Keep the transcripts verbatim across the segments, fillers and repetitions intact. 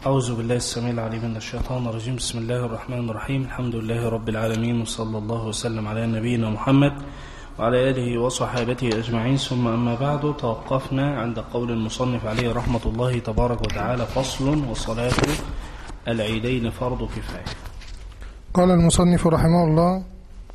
أعوذ بالله السميع العليم من الشيطان الرجيم. بسم الله الرحمن الرحيم. الحمد لله رب العالمين، وصلى الله وسلم على نبينا محمد وعلى آله وصحابته أجمعين. ثم أما بعد، توقفنا عند قول المصنف عليه رحمة الله تبارك وتعالى: فصل: وصلاة العيدين فرض كفاية. قال المصنف رحمه الله: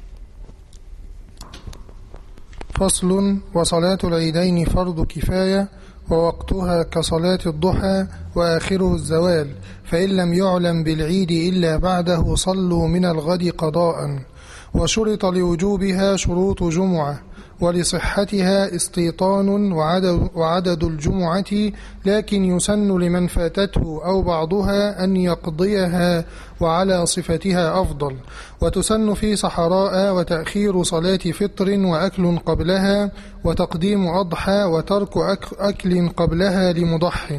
فصل: وصلاة العيدين فرض كفاية، ووقتها كصلاة الضحى وآخره الزوال، فإن لم يعلم بالعيد إلا بعده صلوا من الغد قضاء. وشرط لوجوبها شروط جمعة، ولصحتها استيطان وعدد, وعدد الجمعة، لكن يسن لمن فاتته أو بعضها أن يقضيها، وعلى صفتها أفضل. وتسن في صحراء وتأخير صلاة فطر وأكل قبلها، وتقديم أضحى وترك أكل قبلها لمضح.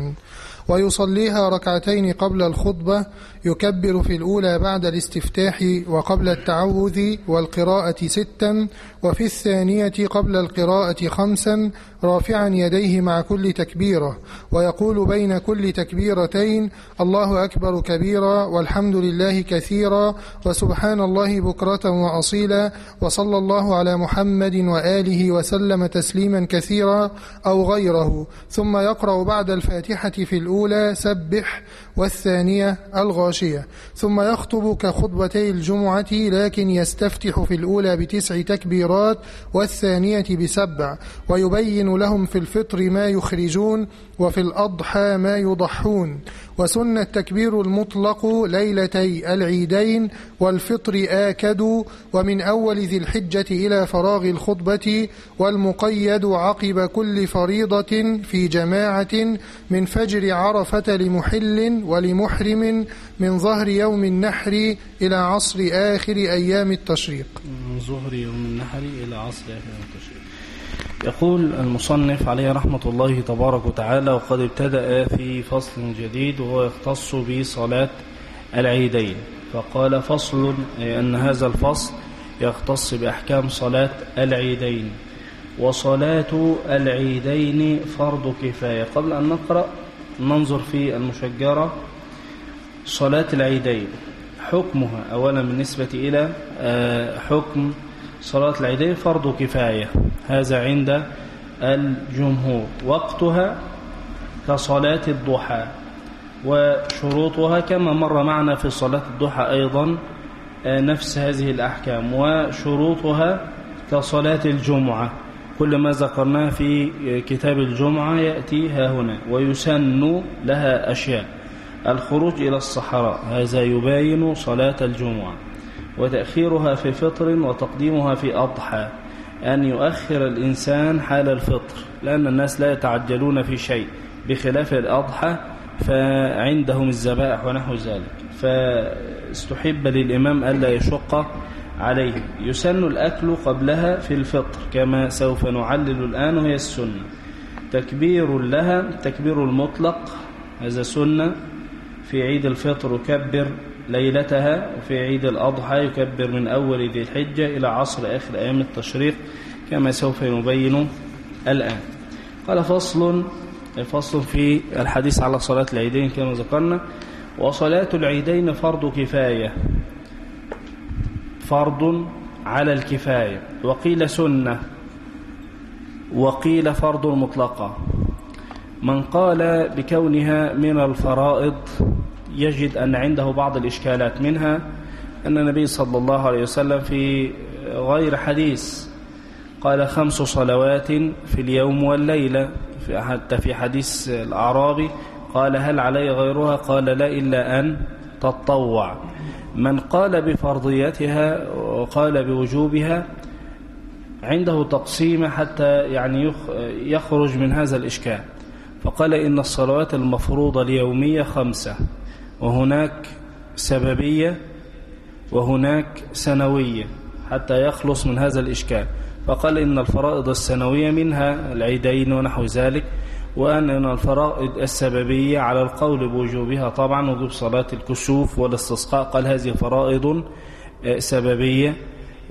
ويصليها ركعتين قبل الخطبة، يكبر في الأولى بعد الاستفتاح وقبل التعوذ والقراءة ستا، وفي الثانية قبل القراءة خمسا، رافعا يديه مع كل تكبيرة، ويقول بين كل تكبيرتين: الله أكبر كبيرا، والحمد لله كثيرا، وسبحان الله بكرة وأصيلا، وصلى الله على محمد وآله وسلم تسليما كثيرا، أو غيره. ثم يقرأ بعد الفاتحة في الأولى سبح، والثانية الغاشية. ثم يخطب كخطبتي الجمعة، لكن يستفتح في الأولى بتسع تكبيرات والثانية بسبع، ويبين لهم في الفطر ما يخرجون، وفي الأضحى ما يضحون. وسن التكبير المطلق ليلتي العيدين، والفطر آكد، ومن أول ذي الحجة إلى فراغ الخطبة، والمقيد عقب كل فريضة في جماعة، من فجر عرفة لمحل ولمحرم، من ظهر يوم النحر إلى عصر آخر أيام التشريق. من ظهر يوم النحر إلى عصر آخر أيام التشريق. يقول المصنف عليه رحمة الله تبارك وتعالى: وقد ابتدأ في فصل جديد وهو يختص بصلاة العيدين. فقال: فصل، أن هذا الفصل يختص بأحكام صلاة العيدين. وصلاة العيدين فرض كفاية. قبل أن نقرأ ننظر في المشجرة. صلاة العيدين حكمها أولا بالنسبة إلى حكم صلاة العيدين فرض كفاية، هذا عند الجمهور. وقتها كصلاة الضحى، وشروطها كما مر معنا في صلاة الضحى أيضا نفس هذه الأحكام. وشروطها كصلاة الجمعة، كل ما ذكرناه في كتاب الجمعة يأتي ها هنا. ويسن لها أشياء: الخروج إلى الصحراء، هذا يباين صلاة الجمعة. وتأخيرها في فطر وتقديمها في أضحى، أن يؤخر الإنسان حال الفطر، لأن الناس لا يتعجلون في شيء، بخلاف الأضحى فعندهم الذبائح ونحو ذلك، فاستحب للإمام ألا يشق عليه. يسن الأكل قبلها في الفطر كما سوف نعلل الآن، وهي السنة. تكبير لها تكبير المطلق، هذا سنة. في عيد الفطر يكبر ليلتها، وفي عيد الأضحى يكبر من أول ذي الحجة إلى عصر آخر أيام التشريق كما سوف نبين الآن. قال: فصل فصل في الحديث على صلاة العيدين كما ذكرنا. وصلاة العيدين فرض كفاية، فرض على الكفاية، وقيل سنة، وقيل فرض مطلقة. من قال بكونها من الفرائض يجد أن عنده بعض الإشكالات، منها أن النبي صلى الله عليه وسلم في غير حديث قال: خمس صلوات في اليوم والليلة، حتى في حديث الأعرابي قال: هل علي غيرها؟ قال: لا، إلا أن تطوع. من قال بفرضيتها وقال بوجوبها عنده تقسيم حتى يعني يخرج من هذا الإشكال. فقال: إن الصلوات المفروضة اليومية خمسة، وهناك سببية وهناك سنوية، حتى يخلص من هذا الإشكال. فقال: إن الفرائض السنوية منها العيدين ونحو ذلك، وأن الفرائض السببية على القول بوجوبها طبعا، وجوب صلاة الكسوف والاستسقاء، قال هذه فرائض سببية.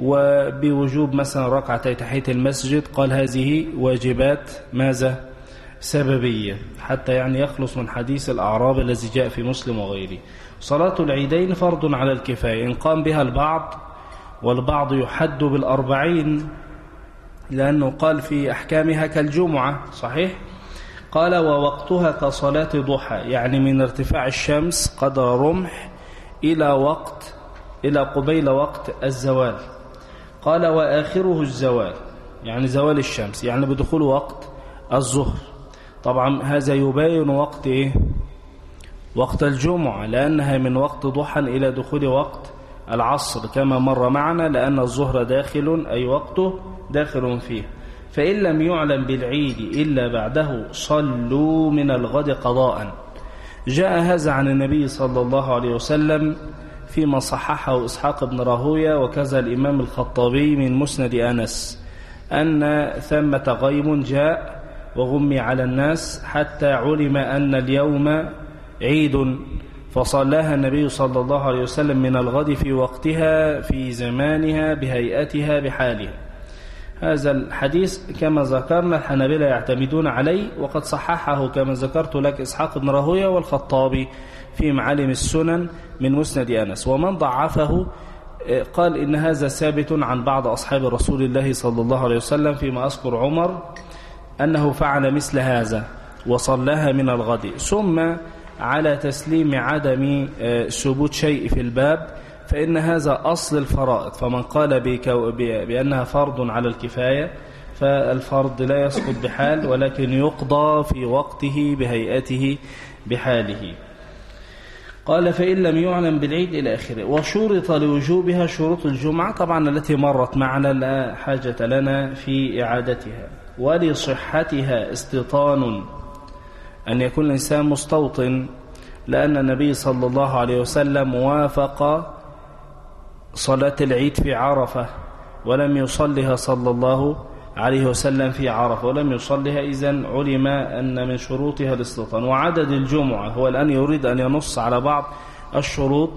وبوجوب مثلا ركعتي تحية المسجد، قال هذه واجبات ماذا؟ سببية حتى يعني يخلص من حديث الأعراب الذي جاء في مسلم وغيره. صلاة العيدين فرض على الكفاية إن قام بها البعض، والبعض يحد بالأربعين لأنه قال في أحكامها كالجمعة، صحيح؟ قال ووقتها كصلاة ضحى، يعني من ارتفاع الشمس قدر رمح إلى وقت إلى قبيل وقت الزوال. قال وآخره الزوال، يعني زوال الشمس، يعني بدخول وقت الظهر. طبعا هذا يبين وقت إيه؟ وقت الجمعة، لأنها من وقت ضحى إلى دخول وقت العصر كما مر معنا، لأن الظهر داخل أي وقته داخل فيه. فإن لم يعلم بالعيد إلا بعده صلوا من الغد قضاء. جاء هذا عن النبي صلى الله عليه وسلم فيما صححه إسحاق بن راهوية وكذا الإمام الخطابي من مسند أنس، أن ثمة غيم جاء وغمي على الناس حتى علم أن اليوم عيد، فصلاها النبي صلى الله عليه وسلم من الغد في وقتها في زمانها بهيئتها بحالها. هذا الحديث كما ذكرنا الحنابلة يعتمدون عليه، وقد صححه كما ذكرت لك إسحاق بن راهوية والخطابي في معالم السنن من مسند أنس. ومن ضعفه قال إن هذا ثابت عن بعض أصحاب رسول الله صلى الله عليه وسلم، فيما أذكر عمر أنه فعل مثل هذا وصلاها من الغد. ثم على تسليم عدم ثبوت شيء في الباب فإن هذا أصل الفرائض، فمن قال بأنها فرض على الكفاية فالفرض لا يسقط بحال، ولكن يقضى في وقته بهيئته بحاله. قال فإن لم يعلم بالعيد إلى آخره. وشرط لوجوبها شروط الجمعة طبعا التي مرت معنا لا حاجة لنا في إعادتها. ولصحتها استيطان، أن يكون الإنسان مستوطن، لأن النبي صلى الله عليه وسلم وافق صلاة العيد في عرفة ولم يصلها صلى الله عليه وسلم في عرفة، ولم يصلها، إذن علم أن من شروطها الاستيطان. وعدد الجمعة هو الآن يريد أن ينص على بعض الشروط،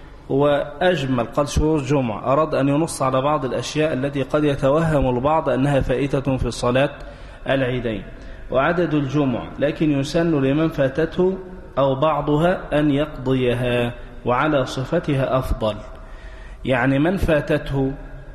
وأجمل قال شروط جمعة، أراد أن ينص على بعض الأشياء التي قد يتوهم البعض أنها فائتة في صلاة العيدين. وعدد الجمعة لكن يسن لمن فاتته أو بعضها أن يقضيها، وعلى صفتها أفضل. يعني من فاتته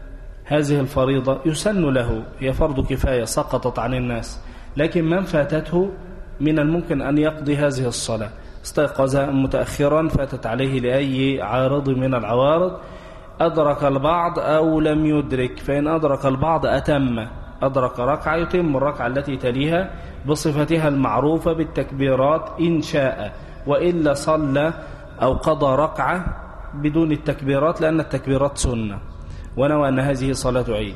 هذه الفريضة يسن له، هي فرض كفاية سقطت عن الناس، لكن من فاتته من الممكن أن يقضي هذه الصلاة. استيقظ متأخرا فاتت عليه لأي عارض من العوارض، أدرك البعض أو لم يدرك، فإن أدرك البعض أتم، أدرك ركعة يتم الركعة التي تليها بصفتها المعروفة بالتكبيرات إن شاء، وإلا صلى أو قضى ركعة بدون التكبيرات، لأن التكبيرات سنة، ونوى أن هذه صلاة عيد.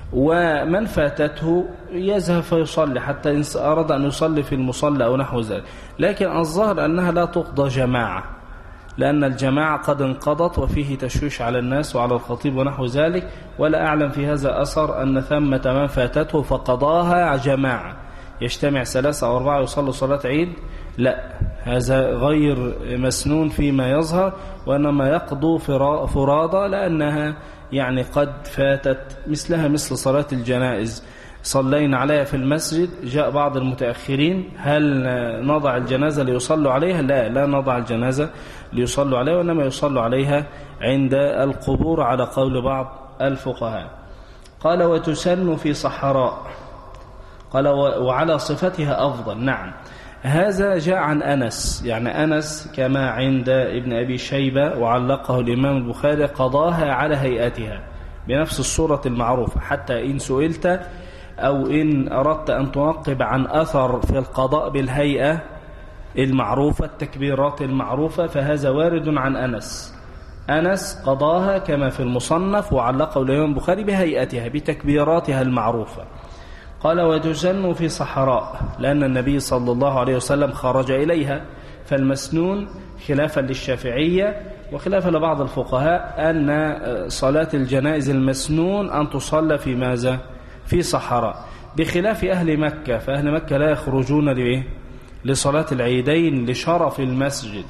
ومن فاتته يذهب فيصلي حتى إن أراد أن يصلي في المصلى أو نحو ذلك. لكن الظاهر أنها لا تقضى جماعة، لأن الجماعة قد انقضت وفيه تشويش على الناس وعلى الخطيب ونحو ذلك. ولا أعلم في هذا أثر أن ثمة من فاتته فقضاها جماعة، يجتمع ثلاثة أو أربعة يصلوا صلاة عيد، لا، هذا غير مسنون فيما يظهر، وإنما يقضوا فرادى، لأنها يعني قد فاتت مثلها مثل صلاة الجنائز. صلينا عليها في المسجد، جاء بعض المتأخرين، هل نضع الجنازة ليصلوا عليها؟ لا، لا نضع الجنازة ليصلوا عليها، وإنما يصلوا عليها عند القبور على قول بعض الفقهاء. قال وتسن في صحراء، قال وعلى صفتها أفضل. نعم، هذا جاء عن أنس، يعني أنس كما عند ابن أبي شيبة وعلقه الإمام البخاري قضاها على هيئتها بنفس الصورة المعروفة، حتى إن سئلت أو إن أردت أن تنقب عن أثر في القضاء بالهيئة المعروفة التكبيرات المعروفة فهذا وارد عن أنس. أنس قضاها كما في المصنف وعلقه الإمام البخاري بهيئتها بتكبيراتها المعروفة. قال وتسن في صحراء، لأن النبي صلى الله عليه وسلم خرج إليها، فالمسنون خلافا للشافعية وخلافا لبعض الفقهاء أن صلاة الجنائز المسنون أن تصلى في ماذا؟ في صحراء، بخلاف أهل مكة، فأهل مكة لا يخرجون لإيه؟ لصلاة العيدين لشرف المسجد،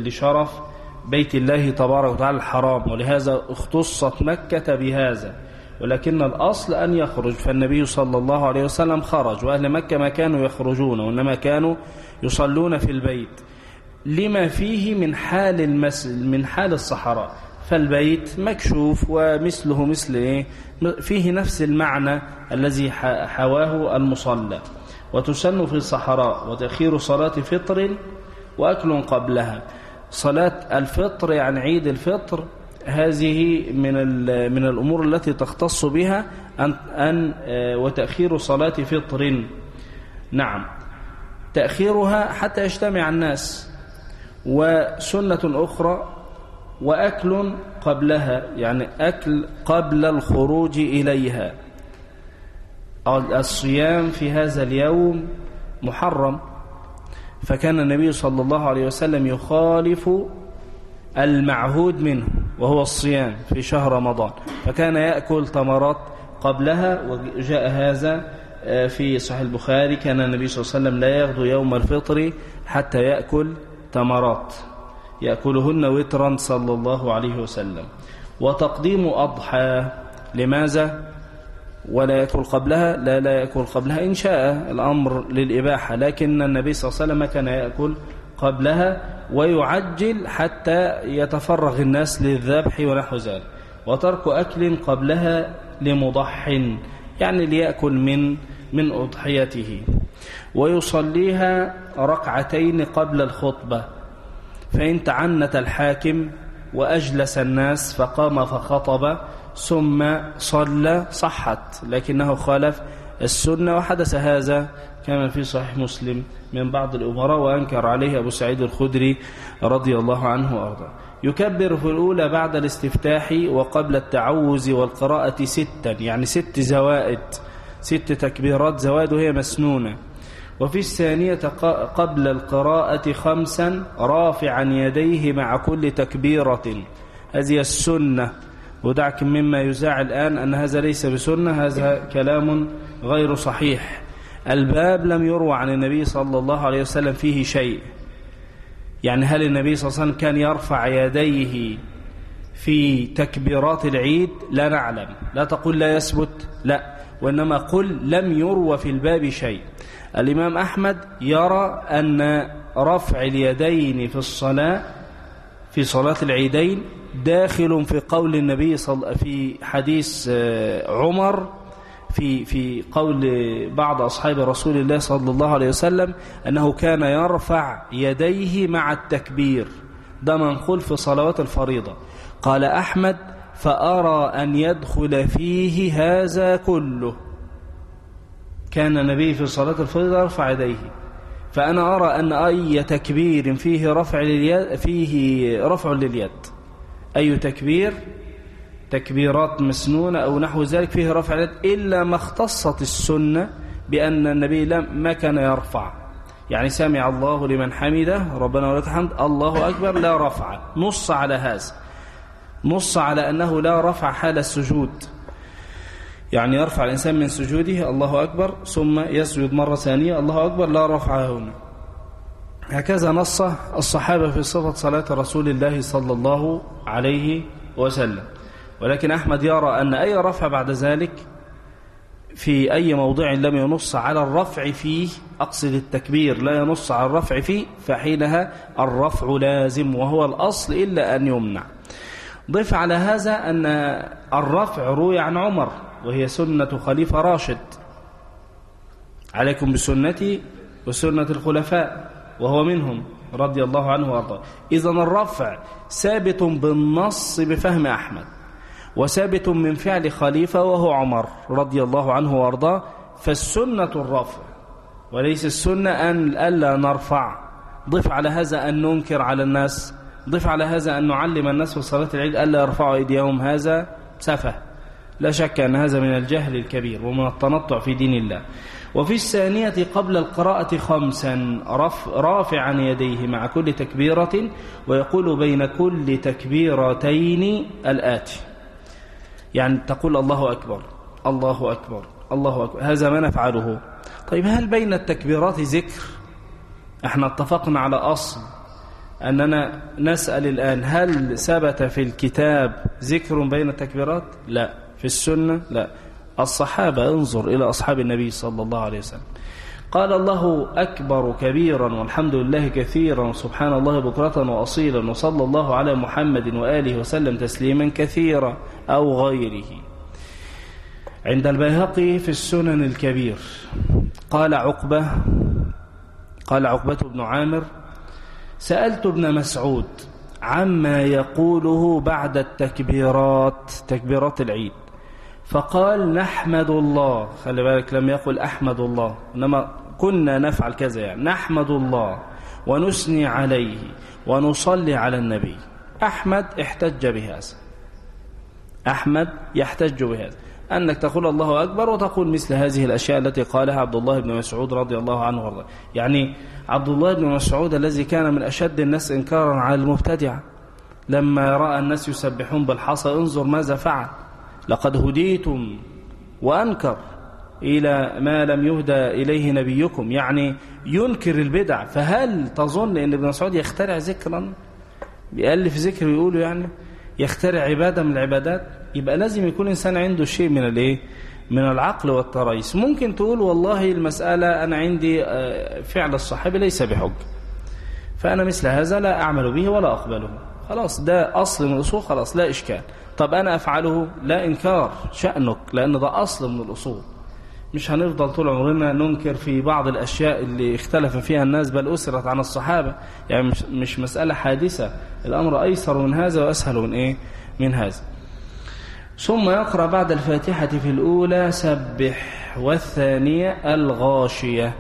لشرف بيت الله تبارك وتعالى الحرام، ولهذا اختصت مكة بهذا. ولكن الأصل أن يخرج، فالنبي صلى الله عليه وسلم خرج، وأهل مكة ما كانوا يخرجون وإنما كانوا يصلون في البيت لما فيه من حال المسجد من حال الصحراء، فالبيت مكشوف ومثله مثل إيه؟ فيه نفس المعنى الذي حواه المصلى. وتسن في الصحراء وتأخير صلاة فطر وأكل قبلها. صلاة الفطر يعني عيد الفطر هذه من من الأمور التي تختص بها أن, أن وتأخير صلاة فطر، نعم تأخيرها حتى يجتمع الناس. وسنة أخرى وأكل قبلها يعني أكل قبل الخروج إليها. الصيام في هذا اليوم محرم، فكان النبي صلى الله عليه وسلم يخالف المعهود منه وهو الصيام في شهر رمضان، فكان يأكل تمرات قبلها. وجاء هذا في صحيح البخاري كان النبي صلى الله عليه وسلم لا يغدو يوم الفطر حتى يأكل تمرات يأكلهن وترا صلى الله عليه وسلم. وتقديم أضحى، لماذا ولا يأكل قبلها؟ لا لا يأكل قبلها إن شاء الأمر للإباحة، لكن النبي صلى الله عليه وسلم كان يأكل قبلها ويعجل حتى يتفرغ الناس للذبح ونحو ذلك. وترك أكل قبلها لمضح يعني ليأكل من من أضحيته. ويصليها ركعتين قبل الخطبة، فإن تعنت الحاكم وأجلس الناس فقام فخطب ثم صلى صحت، لكنه خالف السنة. وحدث هذا كما في صحيح مسلم من بعض الأمراء وأنكر عليه أبو سعيد الخدري رضي الله عنه وأرضاه. يكبر في الأولى بعد الاستفتاح وقبل التعوذ والقراءة ستا، يعني ست زوائد، ست تكبيرات زوائد وهي مسنونة. وفي الثانية قبل القراءة خمسا رافعا يديه مع كل تكبيرة، هذه السنة. ودعك مما يزاع الآن أن هذا ليس بسنة، هذا كلام غير صحيح. الباب لم يروى عن النبي صلى الله عليه وسلم فيه شيء، يعني هل النبي صلى الله عليه وسلم كان يرفع يديه في تكبيرات العيد؟ لا نعلم، لا تقول لا يثبت، لا، وإنما قل لم يروى في الباب شيء. الإمام أحمد يرى أن رفع اليدين في الصلاة في صلاة العيدين داخل في قول النبي صل في حديث عمر في في قول بعض أصحاب رسول الله صلى الله عليه وسلم أنه كان يرفع يديه مع التكبير، ده منقول في صلوات الفريضة. قال أحمد فأرى أن يدخل فيه هذا كله، كان النبي في صلاة الفريضة يرفع يديه، فأنا أرى أن أي تكبير فيه رفع لليد فيه رفع لليد، أي تكبير تكبيرات مسنونة أو نحو ذلك فيه رفع اليد، إلا ما اختصت السنة بأن النبي لم ما كان يرفع، يعني سمع الله لمن حمده ربنا ولك الحمد الله أكبر لا رفع. نص على هذا، نص على أنه لا رفع حال السجود، يعني يرفع الإنسان من سجوده الله أكبر ثم يسجد مرة ثانية الله أكبر لا رفع هنا. هكذا نص الصحابة في صفة صلاة رسول الله صلى الله عليه وسلم. ولكن أحمد يرى أن أي رفع بعد ذلك في أي موضع لم ينص على الرفع فيه، أقصد التكبير لا ينص على الرفع فيه، فحينها الرفع لازم وهو الأصل إلا أن يمنع. ضف على هذا أن الرفع روي عن عمر وهي سنة خليفة راشد، عليكم بسنتي وسنة الخلفاء، وهو منهم رضي الله عنه وارضاه. إذن الرفع ثابت بالنص بفهم أحمد، وثابت من فعل خليفة وهو عمر رضي الله عنه وارضاه، فالسنة الرفع وليس السنة أن ألا نرفع. ضف على هذا أن ننكر على الناس، ضف على هذا أن نعلم الناس في صلاة العيد ألا يرفعوا أيديهم، هذا سفه، لا شك أن هذا من الجهل الكبير ومن التنطع في دين الله. وفي الثانية قبل القراءة خمسا رافعا يديه مع كل تكبيرة، ويقول بين كل تكبيرتين الآتي، يعني تقول الله أكبر الله أكبر الله أكبر، هذا ما نفعله. طيب هل بين التكبيرات ذكر؟ احنا اتفقنا على أصل أننا نسأل الآن هل ثبت في الكتاب ذكر بين التكبيرات؟ لا، في السنة؟ لا، الصحابة، انظر إلى أصحاب النبي صلى الله عليه وسلم. قال الله أكبر كبيرا والحمد لله كثيرا سبحان الله بكرة وأصيلا وصلى الله على محمد وآله وسلم تسليما كثيرا أو غيره. عند البيهقي في السنن الكبير قال عقبة قال عقبة بن عامر: سألت ابن مسعود عما يقوله بعد التكبيرات، تكبيرات العيد، فقال: نحمد الله. خلي بالك، لم يقل أحمد الله، إنما كنا نفعل كذا، يعني نحمد الله ونثني عليه ونصلي على النبي. أحمد احتج بهذا، أحمد يحتج بهذا، أنك تقول الله أكبر وتقول مثل هذه الأشياء التي قالها عبد الله بن مسعود رضي الله عنه وارضاه. يعني عبد الله بن مسعود الذي كان من أشد الناس إنكارا على المبتدعة، لما رأى الناس يسبحون بالحصى انظر ماذا فعل: لقد هديتم، وأنكر إلى ما لم يهدى إليه نبيكم، يعني ينكر البدع. فهل تظن أن ابن مسعود يخترع ذكرا، بيألف ذكر ويقوله، يعني يخترع عبادة من العبادات؟ يبقى لازم يكون إنسان عنده شيء من الايه من العقل والتريث. ممكن تقول والله المسألة أنا عندي فعل الصحابي ليس بحج، فأنا مثل هذا لا أعمل به ولا أقبله، خلاص ده أصل من الأصول، خلاص لا إشكال. طب أنا أفعله، لا إنكار، شأنك، لأن ده أصل من الأصول. مش هنفضل طول عمرنا ننكر في بعض الأشياء اللي اختلف فيها الناس بل أسرت عن الصحابة، يعني مش, مش مسألة حادثة، الأمر أيسر من هذا وأسهل من إيه من هذا. ثم يقرأ بعد الفاتحة في الأولى سبح، والثانية الغاشية،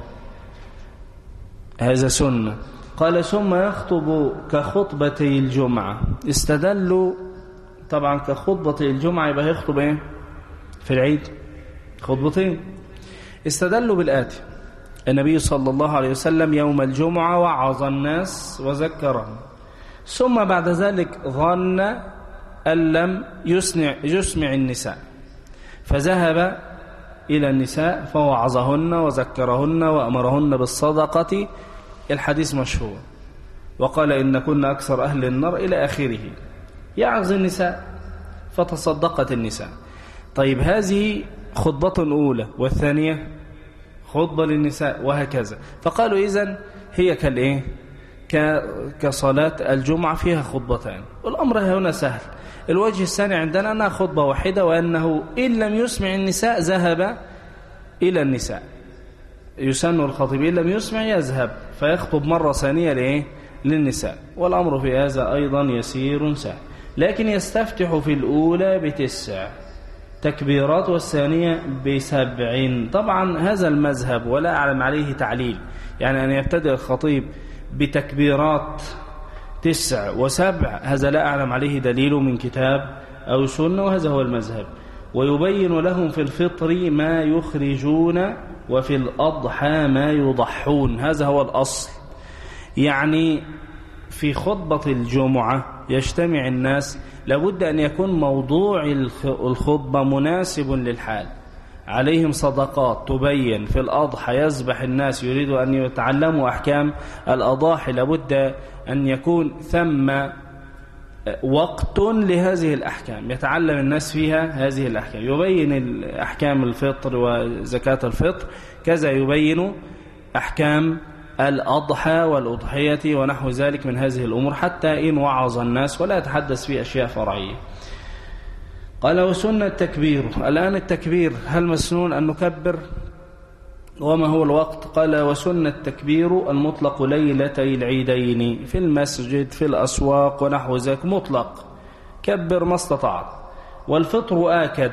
هذا سنة. قال: ثم يخطب كخطبتي الجمعة. استدلوا طبعا كخطبتي الجمعة، يبقى يخطب ايه في العيد؟ خطبتين. استدلوا بالآتي: النبي صلى الله عليه وسلم يوم الجمعة وعظ الناس وذكرهم، ثم بعد ذلك ظن أن لم يسمع, يسمع النساء، فذهب إلى النساء فوعظهن وذكرهن وأمرهن بالصدقة، الحديث مشهور، وقال: إن كنا أكثر أهل النار إلى آخره. يعظ النساء فتصدقت النساء. طيب هذه خطبة أولى، والثانية خطبة للنساء، وهكذا. فقالوا إذن هي كالإيه كصلاة الجمعة فيها خطبتان، والأمر هنا سهل. الوجه الثاني عندنا أنها خطبة واحدة، وأنه إن لم يسمع النساء ذهب إلى النساء، يسن الخطيب إن لم يسمع يذهب فيخطب مرة ثانية لإيه للنساء. والأمر في هذا أيضا يسير سهل، لكن يستفتح في الأولى بتسع تكبيرات والثانية بسبع. طبعا هذا المذهب ولا أعلم عليه تعليل، يعني أن يبتدئ الخطيب بتكبيرات تسع وسبع، هذا لا أعلم عليه دليل من كتاب أو سنة، وهذا هو المذهب. ويبين لهم في الفطر ما يخرجون وفي الأضحى ما يضحون، هذا هو الأصل. يعني في خطبة الجمعة يجتمع الناس، لابد أن يكون موضوع الخطبة مناسب للحال. عليهم صدقات تبين، في الأضحى يذبح الناس يريدوا أن يتعلموا أحكام الأضاحي، لابد أن يكون ثم وقت لهذه الأحكام يتعلم الناس فيها هذه الأحكام، يبين أحكام الفطر وزكاة الفطر، كذا يبين أحكام الأضحى والأضحية ونحو ذلك من هذه الأمور، حتى إن وعظ الناس ولا يتحدث في أشياء فرعية. قال: وسنة التكبير. الآن التكبير هل مسنون أن نكبر؟ وما هو الوقت؟ قال: وسنة التكبير المطلق ليلتي العيدين في المسجد في الأسواق ونحو ذلك، مطلق، كبر ما استطعت. والفطر آكد،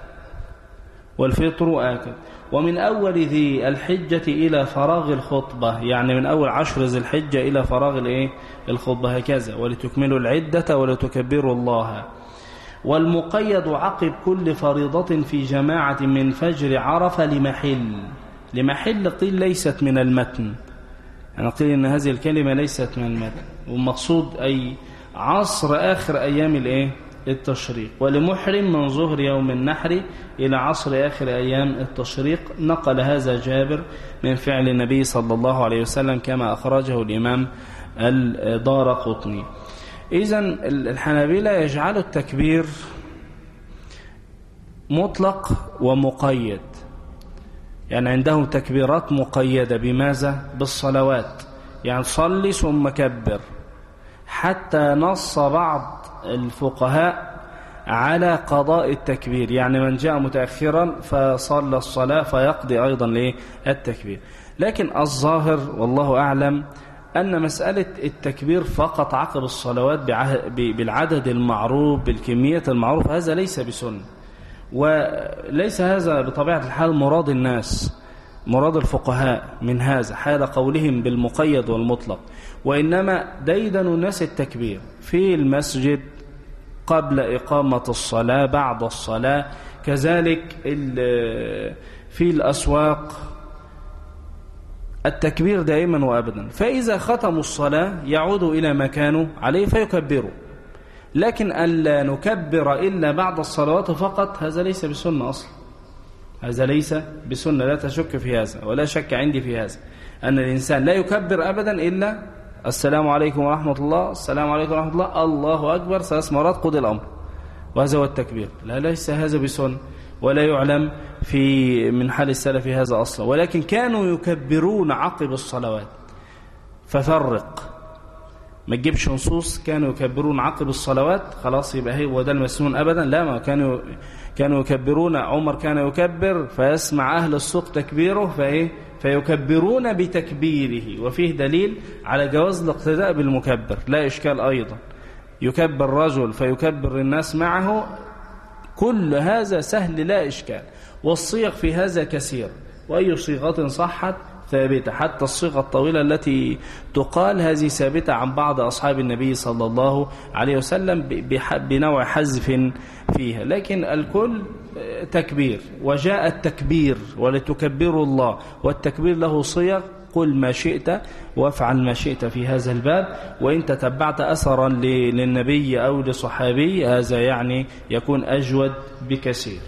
والفطر آكد. ومن أول ذي الحجة إلى فراغ الخطبة، يعني من أول عشر ذي الحجة إلى فراغ الإيه الخطبة، هكذا. ولتكملوا العدة ولتكبروا الله. والمقيد عقب كل فريضة في جماعة من فجر عرفة لمحل. لمحل قيل ليست من المتن، يعني قيل إن هذه الكلمة ليست من المتن، والمقصود أي عصر آخر أيام الإيه التشريق. ولمحرم من ظهر يوم النحر إلى عصر آخر أيام التشريق. نقل هذا جابر من فعل النبي صلى الله عليه وسلم كما أخرجه الإمام الدارقطني. إذن الحنابلة يجعلوا التكبير مطلق ومقيد، يعني عندهم تكبيرات مقيدة بماذا؟ بالصلوات، يعني صلي ثم كبر، حتى نص بعض الفقهاء على قضاء التكبير، يعني من جاء متأخرا فصلى الصلاة فيقضي أيضا التكبير. لكن الظاهر والله أعلم أن مسألة التكبير فقط عقب الصلوات بالعدد المعروف بالكمية المعروفة هذا ليس بسنة، وليس هذا بطبيعة الحال مراد الناس، مراد الفقهاء من هذا حال قولهم بالمقيد والمطلق، وإنما ديدن الناس التكبير في المسجد قبل إقامة الصلاة، بعد الصلاة، كذلك في الأسواق، التكبير دائما وأبدا. فإذا ختموا الصلاة يعودوا إلى ما كانوا عليه فيكبروا، لكن ألا نكبر إلا بعد الصلوات فقط هذا ليس بسنة أصلا، هذا ليس بسنة، لا تشك في هذا ولا شك عندي في هذا، أن الإنسان لا يكبر أبدا إلا السلام عليكم ورحمة الله، السلام عليكم ورحمة الله، الله أكبر ثلاث مرات قضي الأمر، وهذا هو التكبير. لا، ليس هذا بسنة ولا يعلم في من حال السلف هذا أصلا، ولكن كانوا يكبرون عقب الصلوات. ففرق، ما تجيبش نصوص كانوا يكبرون عقب الصلوات خلاص يبقى هي وده المسنون أبدا، لا، ما كانوا كانوا يكبرون. عمر كان يكبر فيسمع أهل السوق تكبيره فإيه فيكبرون بتكبيره، وفيه دليل على جواز الاقتداء بالمكبر، لا إشكال. أيضا يكبر رجل فيكبر الناس معه، كل هذا سهل لا إشكال، والصيغ في هذا كثير، وأي صيغة صحت ثابتة، حتى الصيغة الطويلة التي تقال هذه ثابتة عن بعض أصحاب النبي صلى الله عليه وسلم بنوع حذف فيها، لكن الكل تكبير. وجاء التكبير ولتكبروا الله، والتكبير له صيغ، قل ما شئت وافعل ما شئت في هذا الباب، وإن تتبعت أثرا للنبي أو لصحابي هذا يعني يكون أجود بكثير.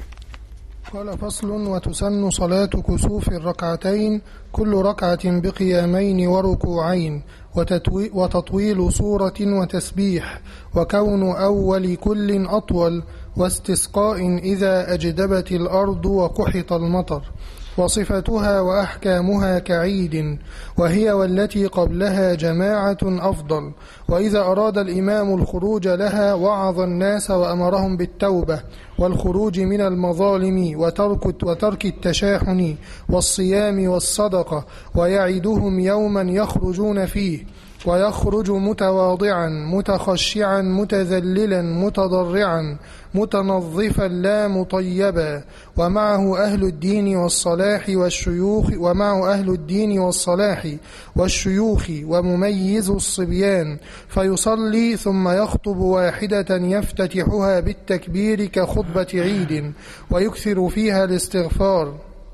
قال فصل: وتسن صلاة كسوف الركعتين كل ركعة بقيامين وركوعين وتطويل سورة وتسبيح، وكون أول كل أطول، واستسقاء إذا أجدبت الأرض وقحط المطر، وصفتها وأحكامها كعيد، وهي والتي قبلها جماعة أفضل. وإذا أراد الإمام الخروج لها وعظ الناس وأمرهم بالتوبة والخروج من المظالم وترك, وترك التشاحن والصيام والصدقة، ويعدهم يوما يخرجون فيه، ويخرج متواضعا متخشعا متذللا متضرعا متنظفا لا مطيبا، ومعه أهل الدين والصلاح والشيوخ ومعه أهل الدين والصلاح والشيوخ ومميز الصبيان، فيصلي ثم يخطب واحدة يفتتحها بالتكبير كخطبة عيد، ويكثر فيها الاستغفار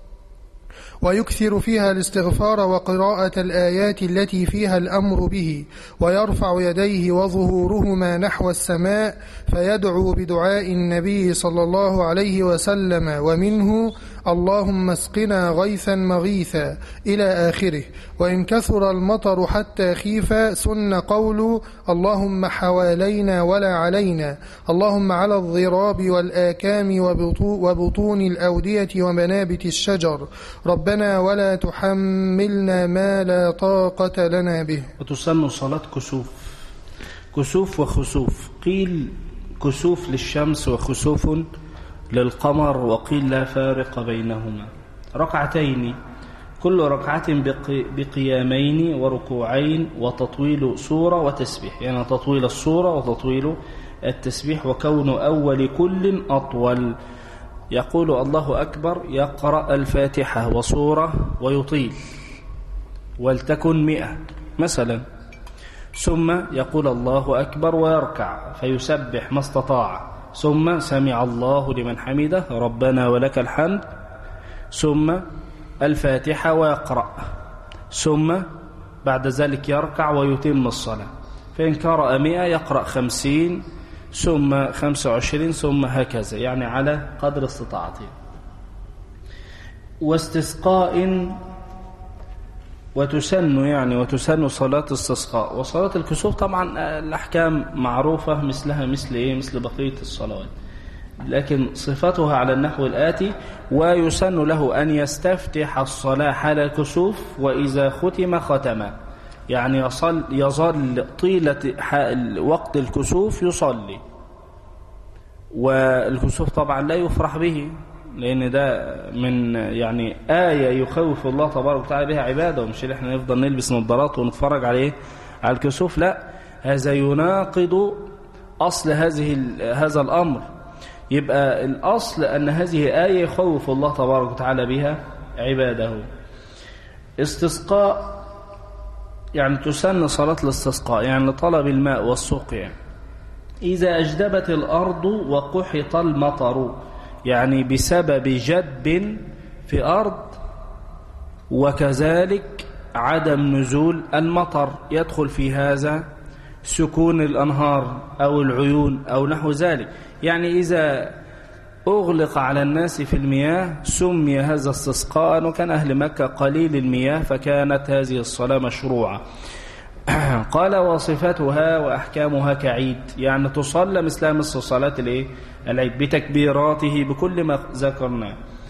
ويكثر فيها الاستغفار وقراءة الآيات التي فيها الأمر به، ويرفع يديه وظهورهما نحو السماء فيدعو بدعاء النبي صلى الله عليه وسلم، ومنه اللهم اسقنا غيثا مغيثا إلى آخره. وإن كثر المطر حتى خيف سن قول اللهم حوالينا ولا علينا، اللهم على الضراب والآكام وبطون الأودية ومنابت الشجر، ربنا ولا تحملنا ما لا طاقة لنا به. وتسن صلاة كسوف، كسوف وخسوف، قيل كسوف للشمس وخسوف للقمر، وقيل لا فارق بينهما، ركعتين كل ركعة بقيامين وركوعين وتطويل سورة وتسبيح، يعني تطويل السورة وتطويل التسبيح، وكون أول كل أطول. يقول الله أكبر يقرأ الفاتحة وسورة ويطيل ولتكن مئة مثلا، ثم يقول الله أكبر ويركع فيسبح ما استطاع، ثم سمع الله لمن حمده ربنا ولك الحمد، ثم الفاتحة ويقرأ، ثم بعد ذلك يركع ويتم الصلاة، فإن قرأ مئة يقرأ خمسين، ثم خمسة وعشرين، ثم هكذا، يعني على قدر استطاعته. واستسقاء، وتسن يعني وتسن صلاة استسقاء. وصلاة الكسوف طبعا الأحكام معروفة مثلها مثل إيه مثل بقية الصلوات، لكن صفتها على النحو الآتي: ويسن له أن يستفتح الصلاة حال الكسوف وإذا ختم ختم، يعني يصل يظل طيلة وقت الكسوف يصلي. والكسوف طبعا لا يفرح به، لأن ده من يعني آية يخوف الله تبارك وتعالى بها عباده، ومش اللي احنا نفضل نلبس نظارات ونتفرج عليه على الكسوف، لا، هذا يناقض أصل هذه هذا الأمر. يبقى الأصل أن هذه آية يخوف الله تبارك وتعالى بها عباده. استسقاء يعني تسن صلاة الاستسقاء، يعني لطلب الماء والسقيا إذا أجدبت الأرض وقحط المطر، يعني بسبب جدب في أرض، وكذلك عدم نزول المطر، يدخل في هذا سكون الأنهار أو العيون أو نحو ذلك. يعني إذا أغلق على الناس في المياه سمي هذا استسقاء، وكان أهل مكة قليل المياه فكانت هذه الصلاة مشروعة. قال: وصفتها وأحكامها كعيد، يعني تصلى مثلها مثل صلاة الإيه؟ العيد، بتكبيراته بكل ما ذكرناه.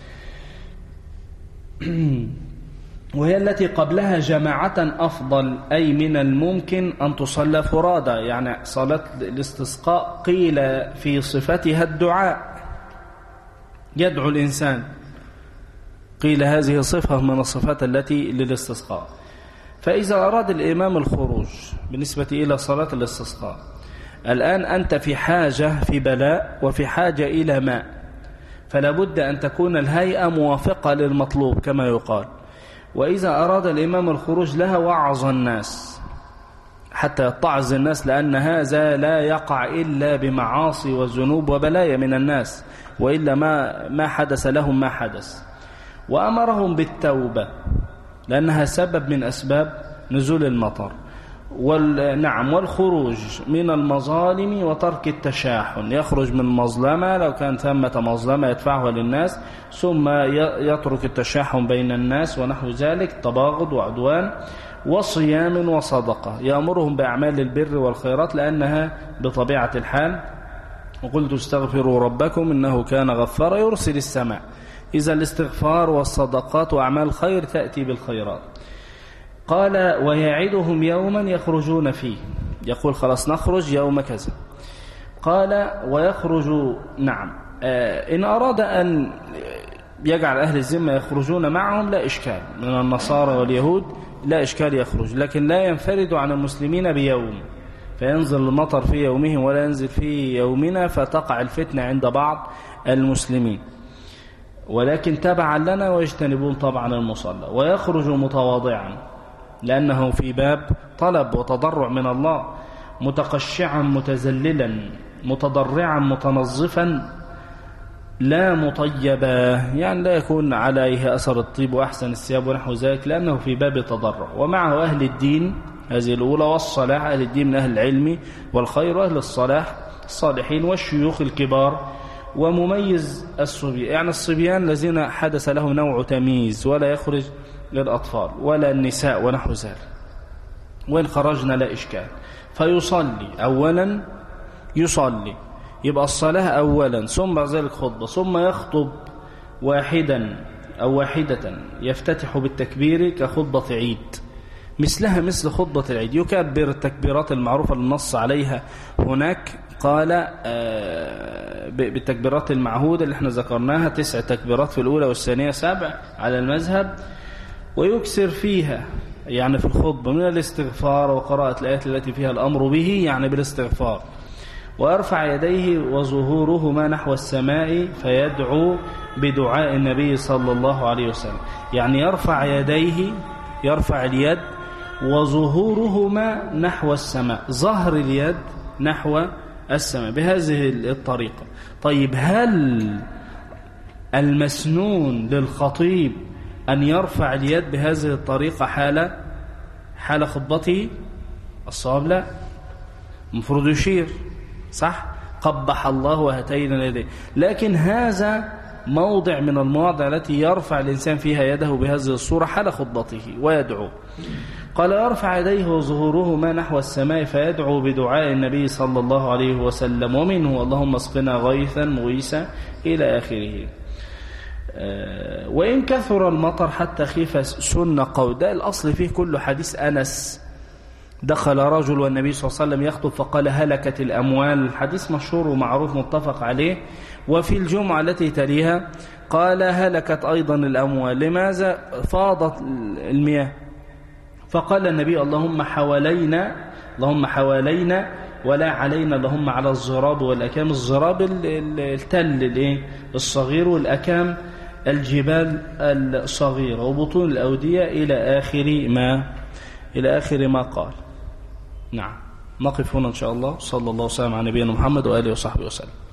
وهي التي قبلها جماعة أفضل، أي من الممكن أن تصلى فرادى، يعني صلاة الاستسقاء قيل في صفتها الدعاء، يدعو الإنسان، قيل هذه صفة من الصفات التي للاستسقاء. فإذا أراد الإمام الخروج بالنسبة إلى صلاة الاستسقاء، الآن أنت في حاجة، في بلاء وفي حاجة إلى ماء، فلا بد أن تكون الهيئة موافقة للمطلوب كما يقال. وإذا أراد الإمام الخروج لها وعظ الناس حتى يتعظ الناس، لأن هذا لا يقع إلا بمعاصي وذنوب وبلايا من الناس، وإلا ما ما حدث لهم ما حدث. وأمرهم بالتوبة لأنها سبب من أسباب نزول المطر، والنعم والخروج من المظالم وترك التشاحن، يخرج من مظلمة لو كان ثمة مظلمة يدفعها للناس، ثم يترك التشاحن بين الناس ونحو ذلك، تباغض وعدوان. وصيام وصدقة، يأمرهم بأعمال البر والخيرات لأنها بطبيعة الحال. وقلت استغفروا ربكم إنه كان غفارا يرسل السماء. إذا الاستغفار والصدقات وأعمال الخير تأتي بالخيرات. قال: ويعدهم يوما يخرجون فيه، يقول خلاص نخرج يوم كذا. قال: ويخرج، نعم، آه إن أراد أن يجعل أهل الذمة يخرجون معهم لا إشكال، من النصارى واليهود لا إشكال يخرج، لكن لا ينفرد عن المسلمين بيوم، فينزل المطر في يومهم ولا ينزل في يومنا، فتقع الفتنة عند بعض المسلمين، ولكن تبعا لنا ويجتنبون طبعا المصلى. ويخرج متواضعا لأنه في باب طلب وتضرع من الله، متقشعا متزللا متضرعا متنظفا، لا مطيبا، يعني لا يكون عليه أثر الطيب وأحسن الثياب ونحو ذلك، لأنه في باب تضرع. ومعه أهل الدين، هذه الأولى، والصلاح، أهل الدين من أهل العلم والخير، وأهل الصلاح الصالحين، والشيوخ الكبار، ومميز الصبيان، يعني الصبيان الذين حدث لهم نوع تمييز، ولا يخرج للأطفال ولا النساء ونحو ذلك. وإن خرجنا لا إشكال. فيصلي أولا، يصلي، يبقى الصلاة أولا، ثم بعد ذلك خطبة، ثم يخطب واحدا أو واحدة، يفتتح بالتكبير كخطبة عيد، مثلها مثل خطبة العيد، يكبر التكبيرات المعروفة للنص عليها هناك. قال بالتكبيرات المعهودة اللي احنا ذكرناها، تسع تكبيرات في الأولى والثانية سبع على المذهب. ويكسر فيها، يعني في الخطبة، من الاستغفار وقراءة الآيات التي فيها الأمر به، يعني بالاستغفار. ويرفع يديه وظهورهما نحو السماء فيدعو بدعاء النبي صلى الله عليه وسلم، يعني يرفع يديه، يرفع اليد وظهورهما نحو السماء، ظهر اليد نحو السماء بهذه الطريقة. طيب، هل المسنون للخطيب أن يرفع اليد بهذه الطريقة حال حال خطبته؟ الصواب لا، المفروض يشير، صح؟ قبح الله هاتين اليدين، لكن هذا موضع من المواضع التي يرفع الإنسان فيها يده بهذه الصورة حال خطبته ويدعو. قال يرفع يديه وظهورهما نحو السماء فيدعو بدعاء النبي صلى الله عليه وسلم ومنه اللهم اسقنا غيثا مغيثا إلى آخره. وإن كثر المطر حتى خيف سن قول، ده الأصل فيه كل حديث أنس دخل رجل والنبي صلى الله عليه وسلم يخطب فقال هلكت الأموال، الحديث مشهور ومعروف متفق عليه. وفي الجمعة التي تليها قال هلكت أيضا الأموال، لماذا؟ فاضت المياه، فقال النبي اللهم حوالينا اللهم حوالينا ولا علينا، اللهم على الزراب والأكام. الزراب التل الصغير، والأكام الجبال الصغيرة، وبطون الأودية إلى آخر ما إلى آخر ما قال. نعم، نقف هنا إن شاء الله. صلى الله وسلم على نبينا محمد وآله وصحبه وسلم.